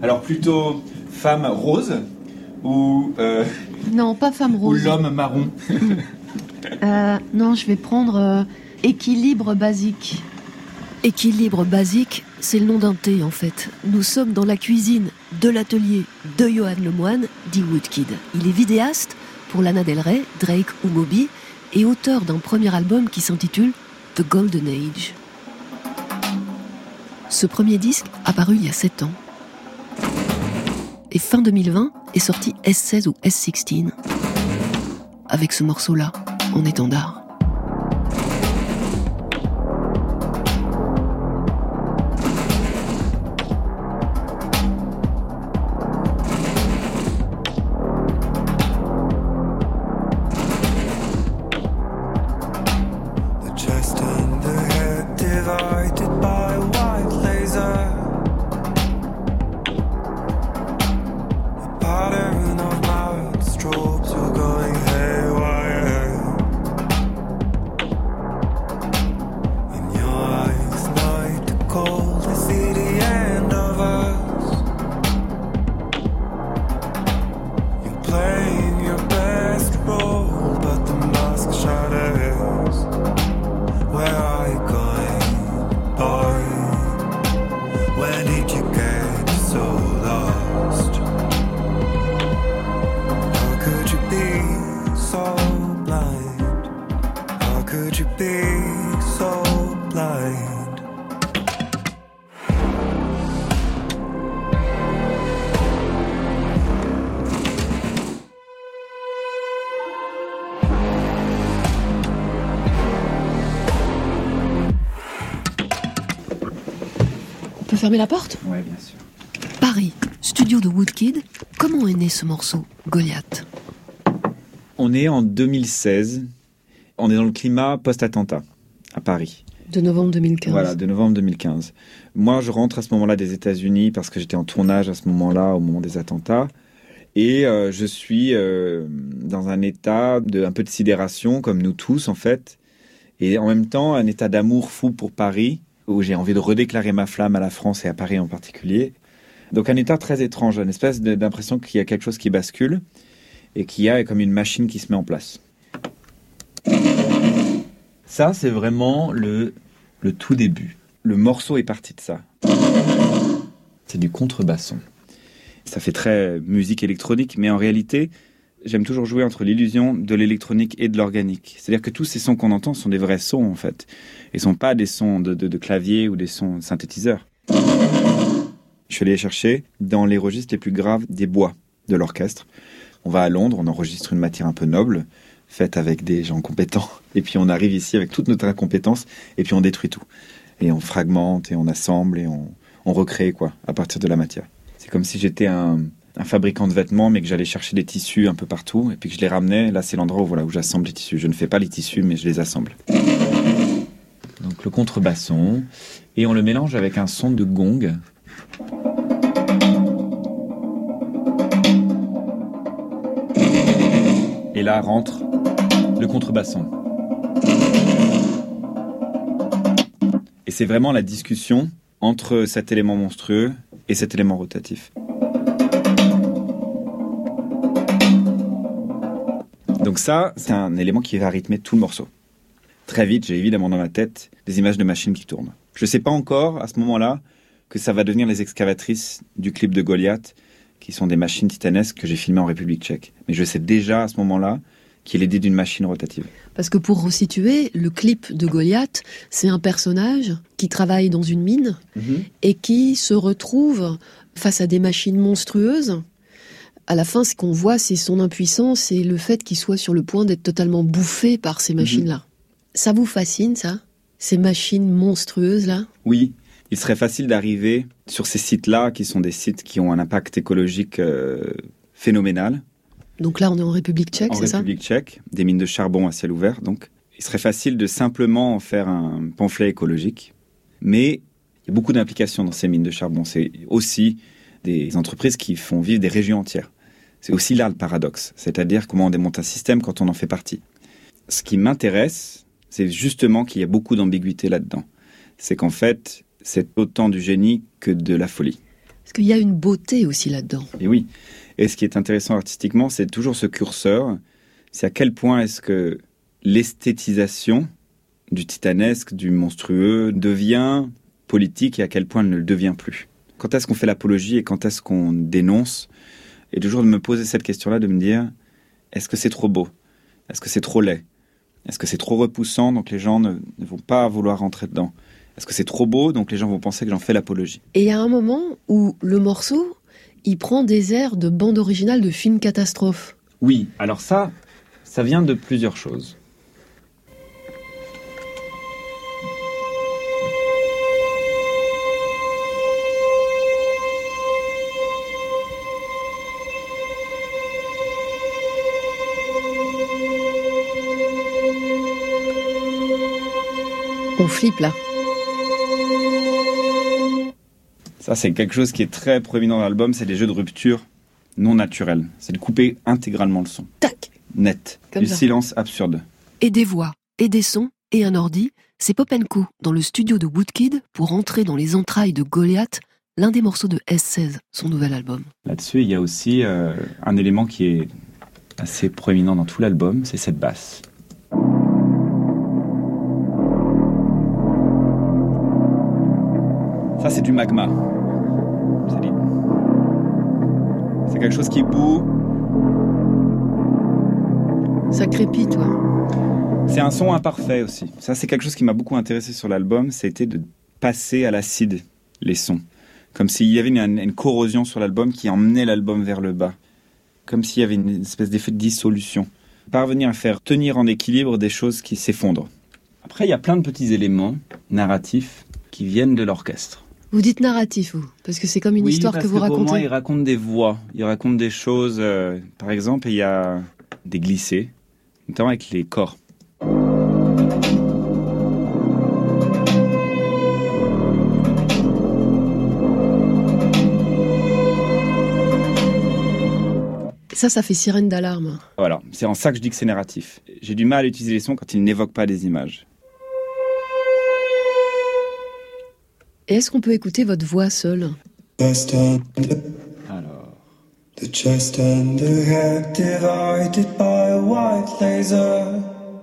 Alors plutôt femme rose ou... Non, pas femme rose. Ou l'homme marron. Non, je vais prendre équilibre basique. Équilibre basique, c'est le nom d'un thé en fait. Nous sommes dans la cuisine de l'atelier de Johan Lemoine, dit Woodkid. Il est vidéaste pour Lana Del Rey, Drake ou Moby et auteur d'un premier album qui s'intitule The Golden Age. Ce premier disque a paru il y a 7 ans. Et fin 2020 est sorti S16 ou S16 avec ce morceau-là en étendard. On peut fermer la porte ? Ouais, bien sûr. Paris, studio de Woodkid. Comment est né ce morceau, Goliath ? On est en 2016. On est dans le climat post-attentat à Paris. De novembre 2015. Voilà, de novembre 2015. Moi, je rentre à ce moment-là des États-Unis parce que j'étais en tournage à ce moment-là, au moment des attentats. Et je suis dans un état un peu de sidération, comme nous tous, en fait. Et en même temps, un état d'amour fou pour Paris, où j'ai envie de redéclarer ma flamme à la France et à Paris en particulier. Donc un état très étrange, une espèce d'impression qu'il y a quelque chose qui bascule et qu'il y a comme une machine qui se met en place. Ça, c'est vraiment le tout début. Le morceau est parti de ça. C'est du contrebasson. Ça fait très musique électronique, mais en réalité, j'aime toujours jouer entre l'illusion de l'électronique et de l'organique. C'est-à-dire que tous ces sons qu'on entend sont des vrais sons, en fait. Ils ne sont pas des sons de clavier ou des sons de synthétiseurs. Je suis allé les chercher dans les registres les plus graves des bois de l'orchestre. On va à Londres, on enregistre une matière un peu noble, faite avec des gens compétents. Et puis on arrive ici avec toute notre incompétence, et puis on détruit tout. Et on fragmente, et on assemble, et on recrée, quoi, à partir de la matière. C'est comme si j'étais un fabricant de vêtements, mais que j'allais chercher des tissus un peu partout, et puis que je les ramenais. Là, c'est l'endroit où j'assemble les tissus. Je ne fais pas les tissus, mais je les assemble. Donc le contrebasson, et on le mélange avec un son de gong. Et là rentre le contrebasson. Et c'est vraiment la discussion entre cet élément monstrueux et cet élément rotatif. Donc ça, c'est un élément qui va rythmer tout le morceau. Très vite, j'ai évidemment dans ma tête des images de machines qui tournent. Je ne sais pas encore, à ce moment-là, que ça va devenir les excavatrices du clip de Goliath, qui sont des machines titanesques que j'ai filmées en République tchèque. Mais je sais déjà, à ce moment-là, qu'il est l'idée d'une machine rotative. Parce que pour resituer, le clip de Goliath, c'est un personnage qui travaille dans une mine et qui se retrouve face à des machines monstrueuses. À la fin, ce qu'on voit, c'est son impuissance et le fait qu'il soit sur le point d'être totalement bouffé par ces machines-là. Ça vous fascine, ça ? Ces machines monstrueuses-là ? Oui, il serait facile d'arriver sur ces sites-là, qui sont des sites qui ont un impact écologique phénoménal. Donc là, on est en République tchèque, c'est ça ? En République tchèque, des mines de charbon à ciel ouvert. Donc, il serait facile de simplement en faire un pamphlet écologique. Mais il y a beaucoup d'implications dans ces mines de charbon. C'est aussi des entreprises qui font vivre des régions entières. C'est aussi là le paradoxe, c'est-à-dire comment on démonte un système quand on en fait partie. Ce qui m'intéresse, c'est justement qu'il y a beaucoup d'ambiguïté là-dedans. C'est qu'en fait, c'est autant du génie que de la folie. Parce qu'il y a une beauté aussi là-dedans. Et oui. Et ce qui est intéressant artistiquement, c'est toujours ce curseur. C'est à quel point est-ce que l'esthétisation du titanesque, du monstrueux, devient politique et à quel point elle ne le devient plus. Quand est-ce qu'on fait l'apologie et quand est-ce qu'on dénonce? Et toujours de me poser cette question-là, de me dire, est-ce que c'est trop beau? Est-ce que c'est trop laid? Est-ce que c'est trop repoussant, donc les gens ne vont pas vouloir rentrer dedans? Est-ce que c'est trop beau, donc les gens vont penser que j'en fais l'apologie? Et il y a un moment où le morceau, il prend des airs de bande originale de film catastrophe. Oui, alors ça vient de plusieurs choses. On flippe là. Ça, c'est quelque chose qui est très proéminent dans l'album, c'est les jeux de rupture non naturels. C'est de couper intégralement le son. Tac! Net. Comme Du ça. silence absurde. Et des voix, et des sons, et un ordi, c'est Pop & Co dans le studio de Woodkid pour entrer dans les entrailles de Goliath, l'un des morceaux de S16, son nouvel album. Là-dessus, il y a aussi un élément qui est assez proéminent dans tout l'album, c'est cette basse. Ça, c'est du magma. C'est quelque chose qui bout. Ça crépite, ouais. C'est un son imparfait aussi. Ça, c'est quelque chose qui m'a beaucoup intéressé sur l'album, c'était de passer à l'acide les sons. Comme s'il y avait une corrosion sur l'album qui emmenait l'album vers le bas. Comme s'il y avait une espèce d'effet de dissolution. Parvenir à faire tenir en équilibre des choses qui s'effondrent. Après, il y a plein de petits éléments narratifs qui viennent de l'orchestre. Vous dites narratif, vous, parce que c'est comme une histoire que vous pour racontez. moi, il raconte des voix, il raconte des choses. Par exemple, il y a des glissés, notamment avec les corps. Ça fait sirène d'alarme. Voilà, c'est en ça que je dis que c'est narratif. J'ai du mal à utiliser les sons quand ils n'évoquent pas des images. Et est-ce qu'on peut écouter votre voix seule? Alors... The chest and the head divided by a white laser.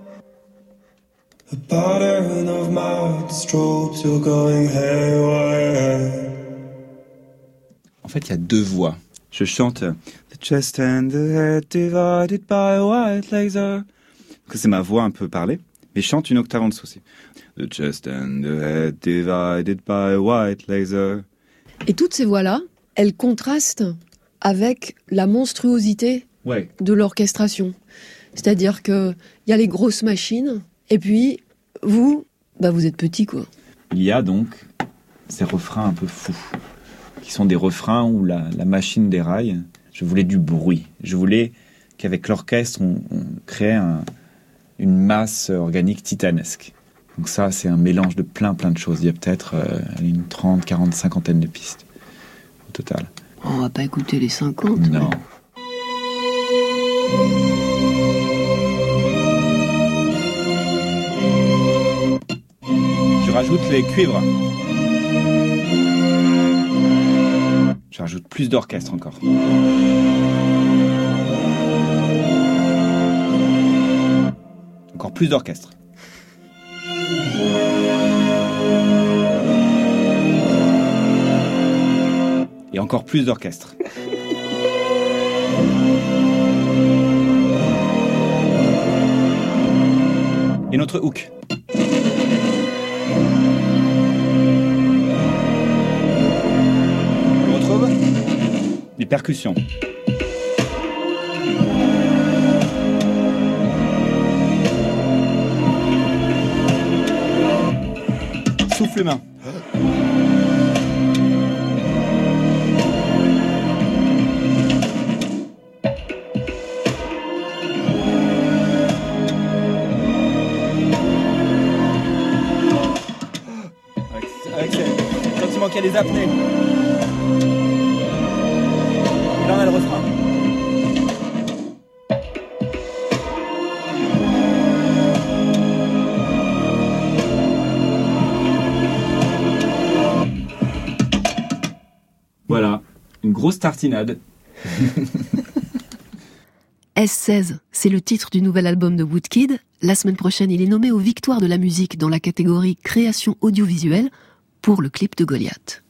A pattern of mad strobes, you're going haywire. En fait, il y a deux voix. Je chante The chest and the head divided by a white laser. C'est ma voix un peu parlée, mais je chante une octave en dessous aussi. The chest and the head divided by a white laser. Et toutes ces voix-là, elles contrastent avec la monstruosité de l'orchestration. C'est-à-dire qu'il y a les grosses machines, et puis vous êtes petit, quoi. Il y a donc ces refrains un peu fous, qui sont des refrains où la machine déraille. Je voulais du bruit. Je voulais qu'avec l'orchestre, on crée une masse organique titanesque. Donc ça, c'est un mélange de plein de choses. Il y a peut-être une 30, 40, cinquantaine de pistes au total. On va pas écouter les 50. Non. Je rajoute les cuivres. Je rajoute plus d'orchestre encore. Encore plus d'orchestre. Et encore plus d'orchestre. Et notre hook. On retrouve les percussions. Souffle main. Avec le sentiment qu'il y a des apnées. Et là on a le refrain. Voilà, une grosse tartinade. S16, c'est le titre du nouvel album de Woodkid. La semaine prochaine, il est nommé aux Victoires de la musique dans la catégorie création audiovisuelle pour le clip de Goliath.